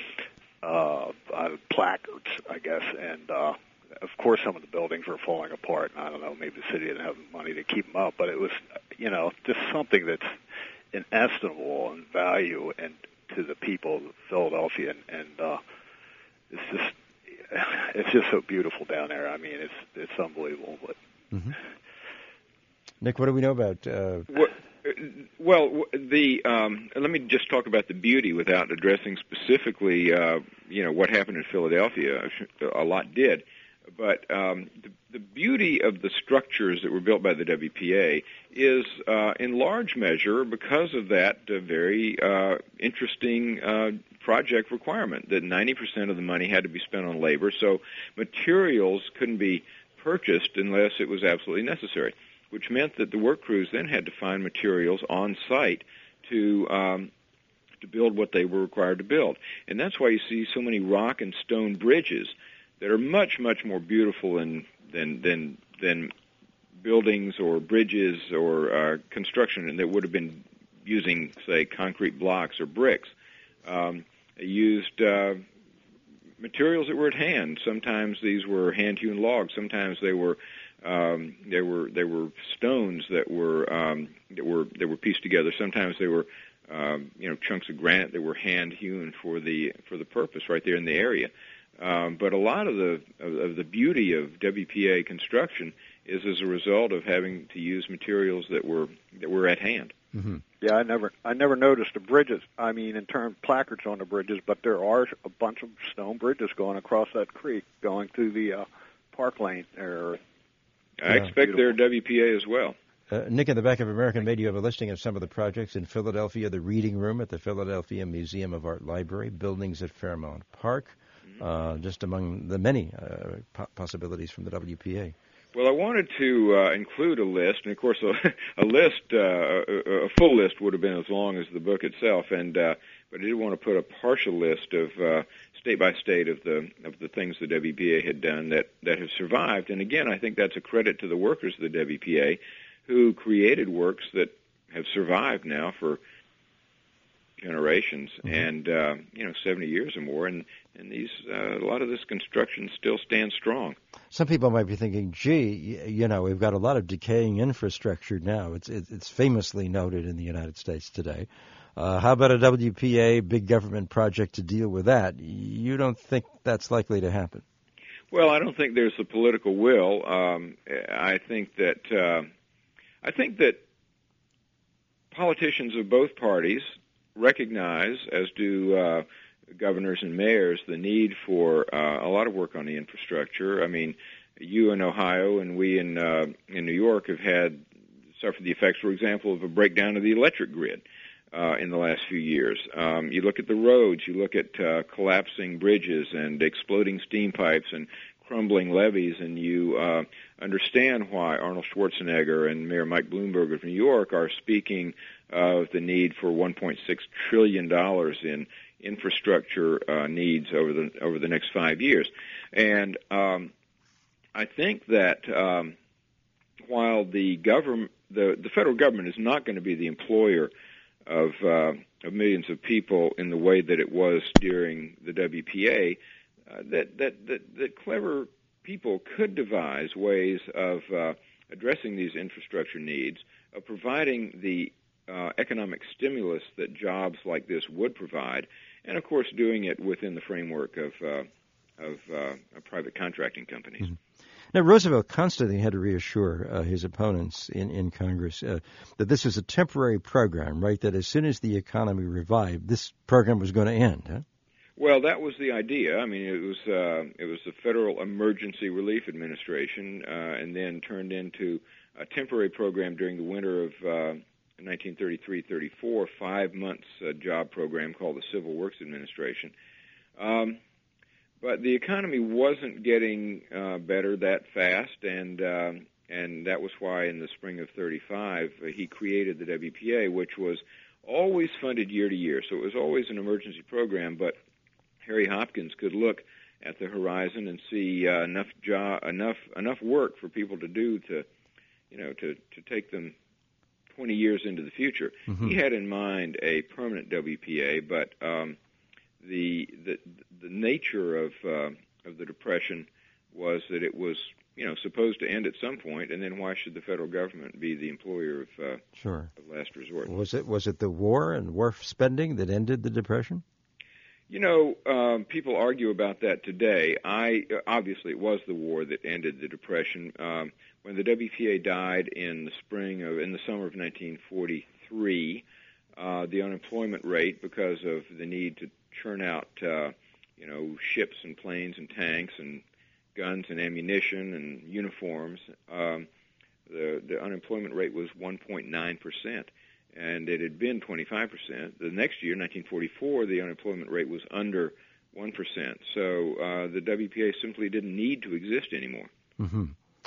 uh, uh, placards, I guess, and uh of course, some of the buildings were falling apart. I don't know, maybe the city didn't have money to keep them up, but it was, you know, just something that's inestimable in value and to the people of Philadelphia, and, and uh, it's just, it's just so beautiful down there. I mean, it's it's unbelievable. But mm-hmm. Nick, what do we know about? Uh... Well, well, the um, let me just talk about the beauty without addressing specifically, uh, you know, what happened in Philadelphia. A lot did. But um, the, the beauty of the structures that were built by the W P A is, uh, in large measure, because of that uh, very uh, interesting uh, project requirement that ninety percent of the money had to be spent on labor, so materials couldn't be purchased unless it was absolutely necessary, which meant that the work crews then had to find materials on site to um, to build what they were required to build. And that's why you see so many rock and stone bridges that are much, much more beautiful than than than, than buildings or bridges or uh, construction and that would have been using, say, concrete blocks or bricks. Um, they used uh, materials that were at hand. Sometimes these were hand-hewn logs. Sometimes they were um, they were they were stones that were um, that were that were pieced together. Sometimes they were um, you know chunks of granite that were hand-hewn for the for the purpose right there in the area. Um, but a lot of the of, of the beauty of W P A construction is as a result of having to use materials that were that were at hand. Mm-hmm. Yeah, I never I never noticed the bridges. I mean, in terms of placards on the bridges, but there are a bunch of stone bridges going across that creek, going through the uh, park lane there. I yeah, expect they're W P A as well. Uh, Nick, in the back of American Made, you have a listing of some of the projects in Philadelphia: the Reading Room at the Philadelphia Museum of Art Library, buildings at Fairmount Park. Uh, just among the many uh, po- possibilities from the W P A. Well, I wanted to uh, include a list, and of course, a, a list, uh, a, a full list would have been as long as the book itself. And uh, but I did want to put a partial list of uh, state by state of the of the things the W P A had done that that have survived. And again, I think that's a credit to the workers of the W P A who created works that have survived now for generations, mm-hmm. and uh, you know, seventy years or more, and and these uh, a lot of this construction still stands strong. Some people might be thinking, "Gee, you know, we've got a lot of decaying infrastructure now. It's it's famously noted in the United States today. Uh, how about a W P A big government project to deal with that? You don't think that's likely to happen?" Well, I don't think there's the political will. Um, I think that uh, I think that. politicians of both parties recognize, as do uh, governors and mayors, the need for uh, a lot of work on the infrastructure. I mean, you in Ohio and we in uh, in New York have had suffered the effects, for example, of a breakdown of the electric grid uh, in the last few years. Um, you look at the roads, you look at uh, collapsing bridges and exploding steam pipes and crumbling levees, and you uh, understand why Arnold Schwarzenegger and Mayor Mike Bloomberg of New York are speaking of the need for one point six trillion dollars in infrastructure uh, needs over the over the next five years. And um, I think that um, while the government, the, the federal government is not going to be the employer of, uh, of millions of people in the way that it was during the W P A, uh, that, that, that, that clever people could devise ways of uh, addressing these infrastructure needs, of providing the uh, economic stimulus that jobs like this would provide, and, of course, doing it within the framework of, uh, of uh, private contracting companies. Mm-hmm. Now, Roosevelt constantly had to reassure uh, his opponents in, in Congress uh, that this was a temporary program, right, that as soon as the economy revived, this program was going to end, huh? Well, that was the idea. I mean, it was uh, it was the Federal Emergency Relief Administration, uh, and then turned into a temporary program during the winter of uh, nineteen thirty-three thirty-four, five months uh, job program called the Civil Works Administration. Um, But the economy wasn't getting uh, better that fast, and uh, and that was why in the spring of thirty-five uh, he created the W P A, which was always funded year to year. So it was always an emergency program, but Harry Hopkins could look at the horizon and see uh, enough job, enough enough work for people to do to, you know, to to take them twenty years into the future. Mm-hmm. He had in mind a permanent W P A, but um, the the the nature of uh, of the Depression was that it was, you know, supposed to end at some point, and then why should the federal government be the employer of, uh, sure. of last resort? Was it was it the war and war spending that ended the Depression? You know, um, people argue about that today. I obviously it was the war that ended the Depression. Um, when the W P A died in the spring of in the summer of nineteen forty-three, uh, the unemployment rate, because of the need to churn out, uh, you know, ships and planes and tanks and guns and ammunition and uniforms, um, the, the unemployment rate was one point nine percent, and it had been twenty-five percent. The next year, nineteen forty-four, the unemployment rate was under one percent. So uh, the W P A simply didn't need to exist anymore. Mm-hmm.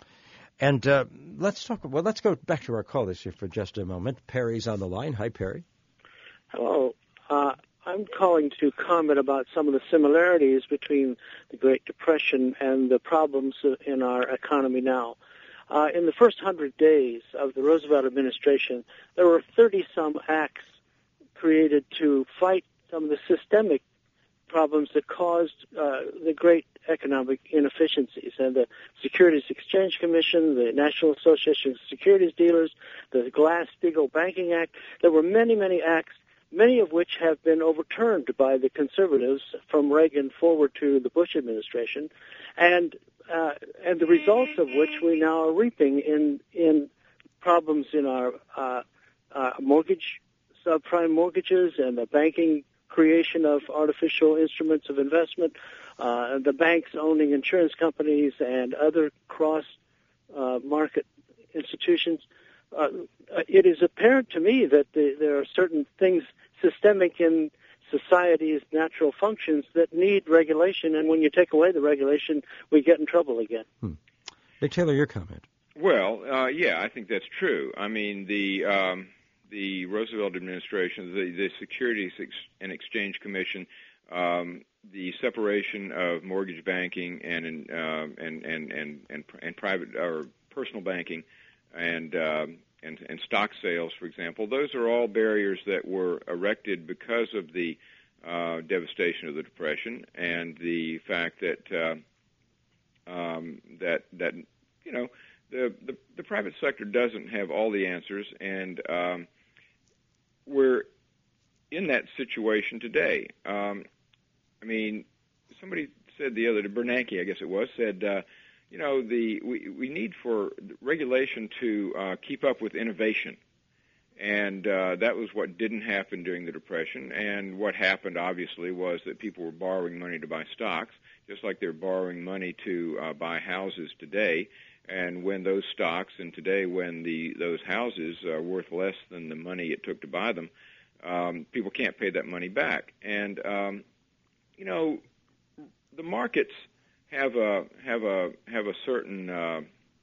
And uh, let's talk. Well, let's go back to our callers here for just a moment. Perry's on the line. Hi, Perry. Hello. Uh, I'm calling to comment about some of the similarities between the Great Depression and the problems in our economy now. Uh, in the first hundred days of the Roosevelt administration, there were thirty-some acts created to fight some of the systemic problems that caused uh, the great economic inefficiencies. And the Securities Exchange Commission, the National Association of Securities Dealers, the Glass-Steagall Banking Act, there were many, many acts, many of which have been overturned by the conservatives from Reagan forward to the Bush administration, and uh, and the results of which we now are reaping in in problems in our uh, uh, mortgage, subprime mortgages, and the banking creation of artificial instruments of investment, uh, the banks owning insurance companies and other cross-market uh, institutions. Uh, it is apparent to me that the, there are certain things systemic in society's natural functions that need regulation, and when you take away the regulation, we get in trouble again. Hmm. Hey, Taylor, your comment. Well, uh, yeah, I think that's true. I mean, the um, the Roosevelt administration, the, the Securities and Exchange Commission, um, the separation of mortgage banking and uh, and, and and and and private or personal banking, and um, And, and stock sales, for example, those are all barriers that were erected because of the uh, devastation of the Depression and the fact that uh, um, that that you know the, the the private sector doesn't have all the answers, and um, we're in that situation today. Um, I mean, somebody said the other day, Bernanke, I guess it was, said. Uh, You know, the we, we need for regulation to uh, keep up with innovation. And uh, that was what didn't happen during the Depression. And what happened, obviously, was that people were borrowing money to buy stocks, just like they're borrowing money to uh, buy houses today. And when those stocks, and today when the those houses are worth less than the money it took to buy them, um, people can't pay that money back. And um, you know, the markets have a have a have a certain uh,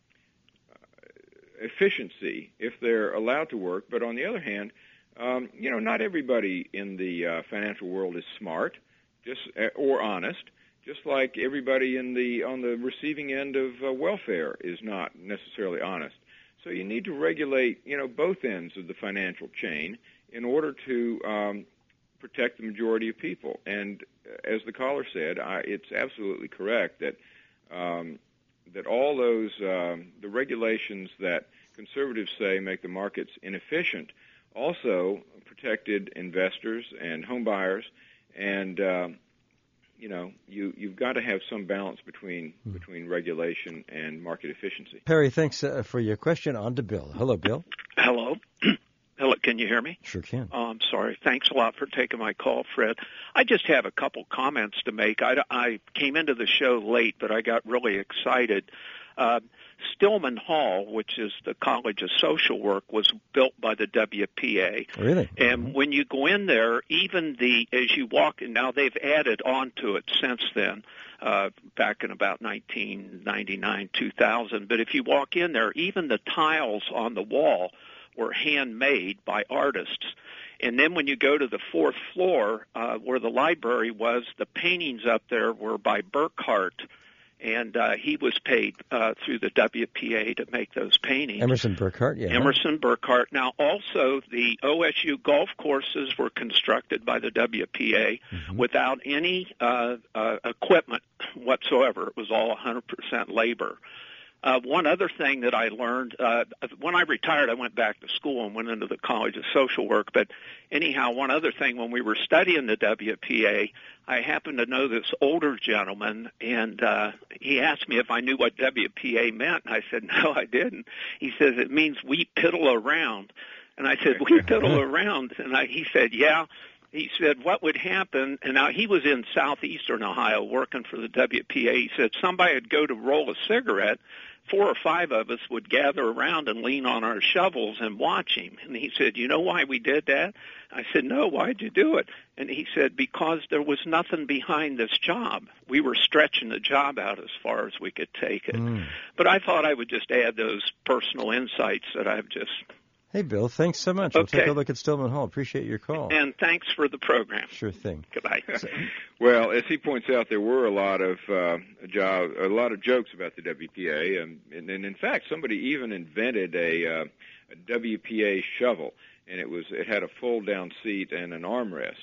efficiency if they're allowed to work. But on the other hand, um, you know, not everybody in the uh, financial world is smart, just or honest. Just like everybody in the on the receiving end of uh, welfare is not necessarily honest. So you need to regulate, you know, both ends of the financial chain in order to um, protect the majority of people. And as the caller said, I, it's absolutely correct that um, that all those um, the regulations that conservatives say make the markets inefficient also protected investors and home buyers and uh, you know, you, you've got to have some balance between hmm. between regulation and market efficiency. Perry, thanks uh, for your question. On to Bill. Hello, Bill. Hello. Hello. Can you hear me? Sure can. Oh, I'm sorry. Thanks a lot for taking my call, Fred. I just have a couple comments to make. I, I came into the show late, but I got really excited. Uh, Stillman Hall, which is the College of Social Work, was built by the W P A. Really? And mm-hmm. when you go in there, even the as you walk in, now they've added on to it since then, uh, back in about nineteen ninety-nine, two thousand. But if you walk in there, even the tiles on the wall were handmade by artists. And then when you go to the fourth floor, uh, where the library was, the paintings up there were by Burkhart. And uh, he was paid uh, through the W P A to make those paintings. Emerson Burkhart, yeah. Emerson Burkhart. Now, also, the O S U golf courses were constructed by the W P A mm-hmm. without any uh, uh, equipment whatsoever. It was all one hundred percent labor. Uh, one other thing that I learned, uh, when I retired, I went back to school and went into the College of Social Work. But anyhow, one other thing, when we were studying the W P A, I happened to know this older gentleman, and uh, he asked me if I knew what W P A meant. And I said, no, I didn't. He says, it means we piddle around. And I said, we piddle around? And I, he said, yeah. He said, what would happen, and now he was in southeastern Ohio working for the W P A. He said somebody would go to roll a cigarette, four or five of us would gather around and lean on our shovels and watch him. And he said, you know why we did that? I said, no, why'd you do it? And he said, because there was nothing behind this job. We were stretching the job out as far as we could take it. Mm. But I thought I would just add those personal insights that I've just... Hey, Bill, thanks so much. Okay. We'll take a look at Stillman Hall. Appreciate your call. And thanks for the program. Sure thing. Goodbye. Well, as he points out, there were a lot of uh, job, a lot of jokes about the W P A, and, and, and in fact, somebody even invented a, uh, a W P A shovel, and it was it had a fold-down seat and an armrest.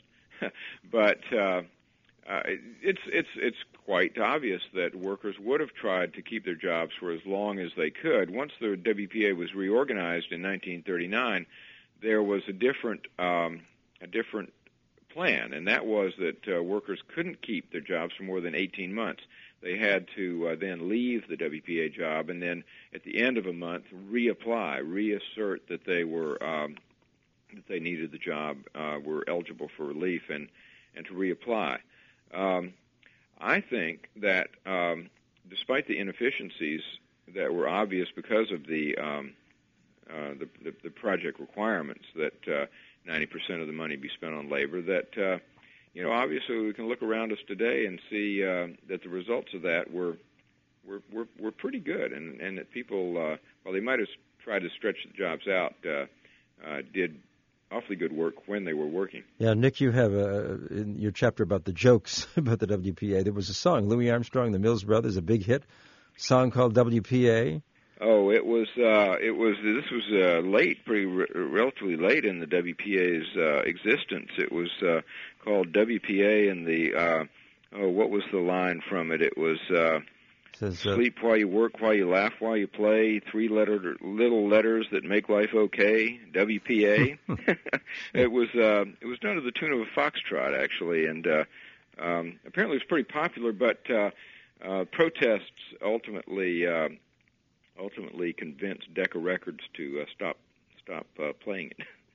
But uh, uh, it's it's it's quite obvious that workers would have tried to keep their jobs for as long as they could. Once the W P A was reorganized in nineteen thirty-nine, there was a different um, a different plan, and that was that uh, workers couldn't keep their jobs for more than eighteen months. They had to uh, then leave the W P A job, and then at the end of a month reapply, reassert that they were um, that they needed the job, uh, were eligible for relief, and and to reapply. Um, I think that um, despite the inefficiencies that were obvious because of the um, uh, the, the, the project requirements that uh, ninety percent of the money be spent on labor, that uh, you know obviously we can look around us today and see uh, that the results of that were were were, were pretty good, and, and that people, uh, while they might have tried to stretch the jobs out, uh, uh, did awfully good work when they were working. Yeah, Nick, you have a, in your chapter about the jokes about the W P A, there was a song, Louis Armstrong, the Mills Brothers, a big hit, song called W P A. Oh, it was, uh, it was, this was uh, late, pretty re- relatively late in the W P A's uh, existence. It was uh, called W P A, and the, uh, oh, what was the line from it? It was, uh, Says, uh, sleep while you work, while you laugh, while you play, three letter, little letters that make life okay, W P A. It was uh, it was done to the tune of a foxtrot, actually, and uh, um, apparently it was pretty popular, but uh, uh, protests ultimately uh, ultimately convinced Decca Records to uh, stop stop uh, playing it.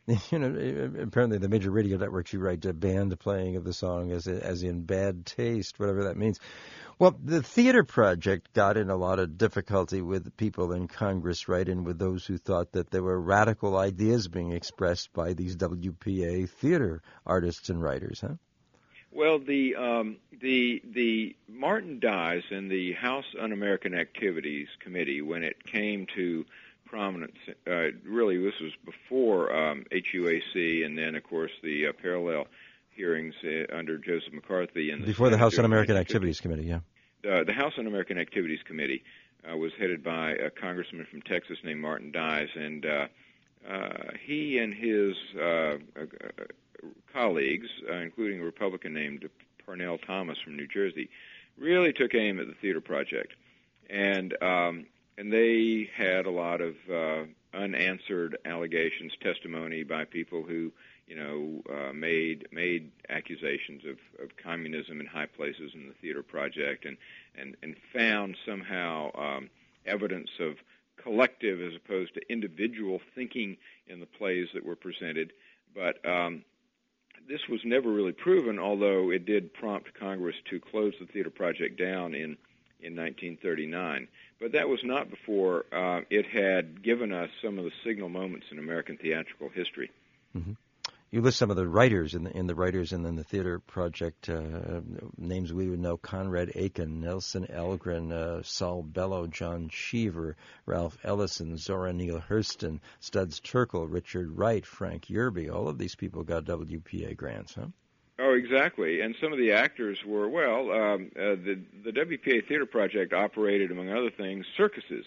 You know, apparently the major radio networks, you write uh, band playing of the song as as in bad taste, whatever that means. Well, the theater project got in a lot of difficulty with people in Congress, right, and with those who thought that there were radical ideas being expressed by these W P A theater artists and writers, huh? Well, the um, the the Martin Dies in the House Un-American Activities Committee, when it came to prominence, uh, really this was before um, H U A C, and then of course the uh, parallel hearings uh, under Joseph McCarthy and the before the House Un-American nineteen fifty Activities Committee, yeah. Uh, the House Un-American Activities Committee uh, was headed by a congressman from Texas named Martin Dies, and uh, uh, he and his uh, uh, colleagues, uh, including a Republican named Parnell Thomas from New Jersey, really took aim at the theater project, and um, and they had a lot of uh, unanswered allegations, testimony by people who, you know, uh, made made accusations of, of communism in high places in the theater project, and and, and found somehow um, evidence of collective as opposed to individual thinking in the plays that were presented. But um, this was never really proven, although it did prompt Congress to close the theater project down in in nineteen thirty-nine. But that was not before uh, it had given us some of the signal moments in American theatrical history. Mm-hmm. You list some of the writers in the in the writers and then the theater project uh, names we would know: Conrad Aiken, Nelson Algren, uh, Saul Bellow, John Cheever, Ralph Ellison, Zora Neale Hurston, Studs Terkel, Richard Wright, Frank Yerby. All of these people got W P A grants, huh? Oh, exactly. And some of the actors were, well, um, uh, the, the W P A Theater Project operated, among other things, circuses.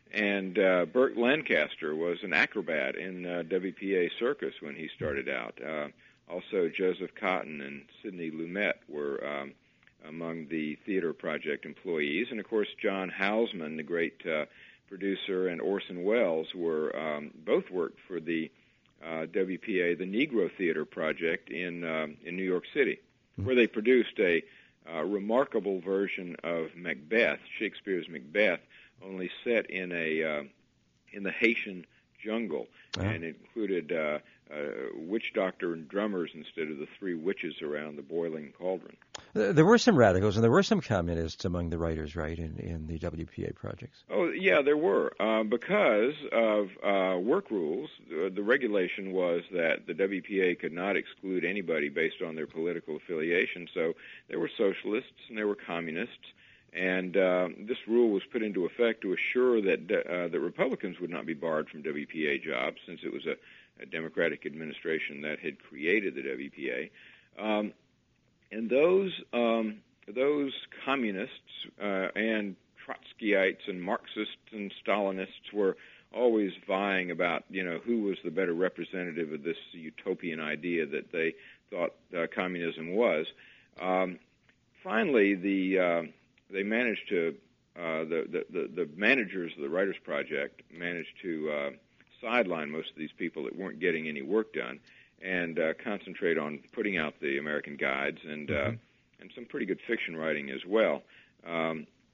And uh, Burt Lancaster was an acrobat in uh, W P A Circus when he started out. Uh, also, Joseph Cotton and Sidney Lumet were um, among the Theater Project employees. And, of course, John Houseman, the great uh, producer, and Orson Welles were um, both worked for the Uh, W P A, the Negro Theater Project in um, in New York City, mm-hmm. where they produced a uh, remarkable version of Macbeth, Shakespeare's Macbeth, only set in a uh, in the Haitian jungle, uh-huh. and it included uh, uh, witch doctor and drummers instead of the three witches around the boiling cauldron. There were some radicals and there were some communists among the writers, right, in, in the W P A projects? Oh, yeah, there were. Uh, because of uh, work rules, uh, the regulation was that the W P A could not exclude anybody based on their political affiliation. So there were socialists and there were communists. And uh, this rule was put into effect to assure that uh, that Republicans would not be barred from W P A jobs, since it was a, a Democratic administration that had created the W P A. Um, and those um, those communists uh, and Trotskyites and Marxists and Stalinists were always vying about, you know, who was the better representative of this utopian idea that they thought uh, communism was. Um, finally, the uh, They managed to, uh, the, the, the managers of the Writers Project managed to uh, sideline most of these people that weren't getting any work done and uh, concentrate on putting out the American guides and mm-hmm. uh, and some pretty good fiction writing as well. Um,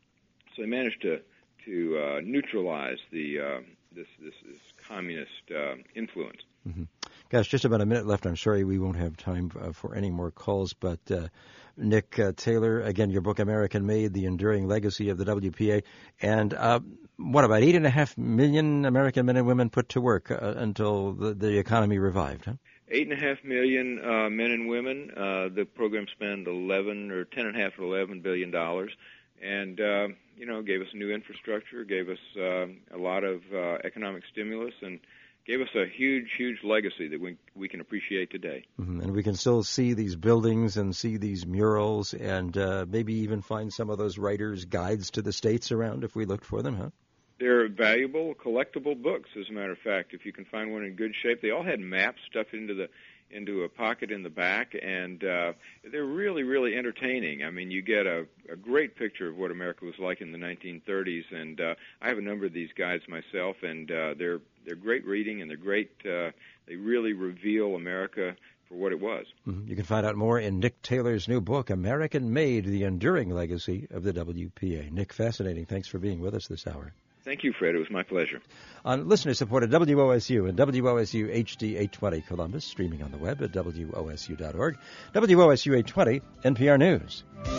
so they managed to to uh, neutralize the uh, this, this this communist uh, influence. Mm-hmm. Gosh, just about a minute left. I'm sorry we won't have time uh, for any more calls, but uh, Nick uh, Taylor, again, your book, American Made, The Enduring Legacy of the W P A, and uh, what, about eight and a half million American men and women put to work uh, until the, the economy revived, huh? Eight and a half million uh, men and women. Uh, the program spent eleven or ten and a half or eleven billion dollars, and uh, you know, gave us new infrastructure, gave us uh, a lot of uh, economic stimulus, and gave us a huge, huge legacy that we we can appreciate today. Mm-hmm. And we can still see these buildings and see these murals and uh, maybe even find some of those writers' guides to the states around if we looked for them, huh? They're valuable, collectible books, as a matter of fact. If you can find one in good shape. They all had maps stuffed into the into a pocket in the back, and uh, they're really, really entertaining. I mean, you get a, a great picture of what America was like in the nineteen thirties, and uh, I have a number of these guides myself, and uh, they're they're great reading, and they're great. Uh, they really reveal America for what it was. Mm-hmm. You can find out more in Nick Taylor's new book, American Made, The Enduring Legacy of the W P A. Nick, fascinating. Thanks for being with us this hour. Thank you, Fred. It was my pleasure. On listener-supported W O S U and W O S U H D eight twenty Columbus, streaming on the web at W O S U dot org. W O S U eight twenty, N P R News.